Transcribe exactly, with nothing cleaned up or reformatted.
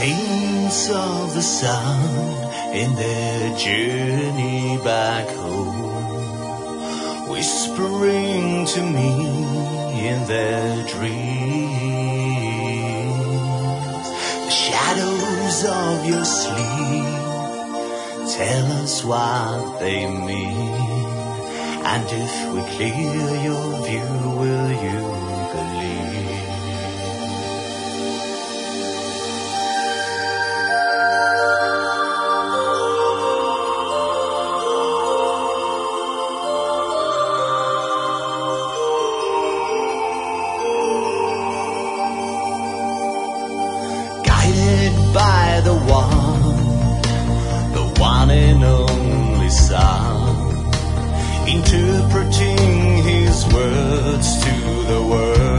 saints of the sun in their journey back home, whispering to me in their dreams. The shadows of your sleep tell us what they mean, and if we clear your view, will you believe? By the one, the one and only Son, interpreting his words to the world.